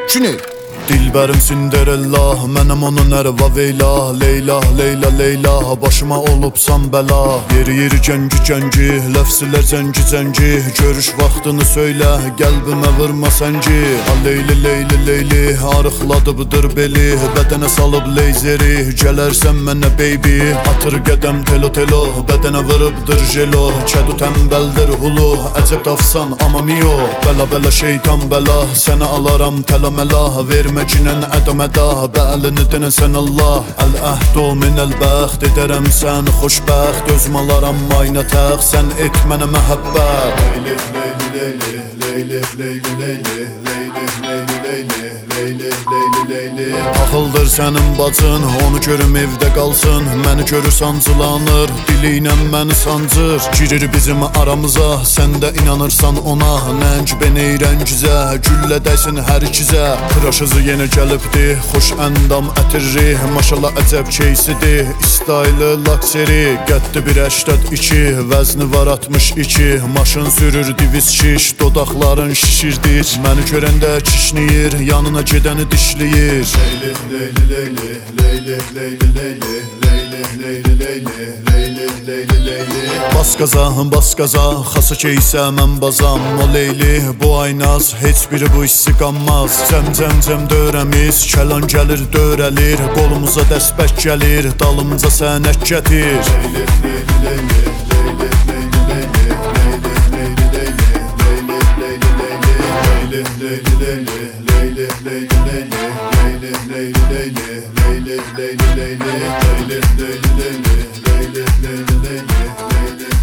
Çini Dilbərim Cinderella, mənəm onun ərva veyla. Leyla, Leyla, Leyla, başıma olubsan bəla. Yeri cəngi, ləfsilər cəngi. Görüş vaxtını söylə, qəlbimə vurma səngi. Leyli, Leyli, Leyli, arıqladıbdır beli. Bədənə salıb leyzeri, gələrsən mənə baby. Atır qədəm telo, bədənə vırıbdır jelo. Kədu təmbəldir hulu, əcəb tafsan amma miyo. Bəla şeytan bəla, sənə alaram təlaməla. Vermə Cinən ədəmədə, bəlini dinəsən Allah. Əl-əhdu minəl-bəxt, edərəm sən xoşbəxt. Özüm alaram maynətəq, sən et mənə məhəbbət. Leyli, Leyli, Leyli, Leyli, Leyli, Leyli, Leyli, Leyli, Leyli, Leyli, Leyli. Axıldır sənin bacın, onu görüm evdə qalsın. Məni görür sancılanır, dili ilə məni sancır. Girir bizim aramıza, sən də inanırsan ona. Nənc beni rəngizə, güllə dəysin hər ikizə. Tıraşızı yenə gəlibdi, xoş əndam ətirri. Maşallah əcəb keysidir, istaylı lakseri. Qəddi 1.82, vəzni var 62. Maşın sürür diviz şiş, dodaqların şişirdir. Məni görəndə kişniyir, yanına gedəni dişliyir. Leyli, Leyli, Leyli, Leyli, Leyli, Leyli, Leyli, Leyli, Leyli, Leyli, Leyli, Leyli. Bas qaza, xasa keysə mən bazam. O Leyli, bu aynaz, heç biri bu hissi qanmaz. Cəm dörəmiz, kəlan gəlir dörəlir. Qolumuza dəsbək gəlir, dalımıza sənək gətir. Leyli, Leyli, Leyli, Leyli, Leyli, Leyli, Leyli, Leyli, Leyli, Leyli, Leyli, Leyli, Leyli, Leyli, Leyli, Leyli, Leyli, Leyli. Leyli, Leyli, Leyli, Leyli, Leyli, Leyli, Leyli, Leyli, Leyli, Leyli, Leyli, Leyli, Leyli, Leyli.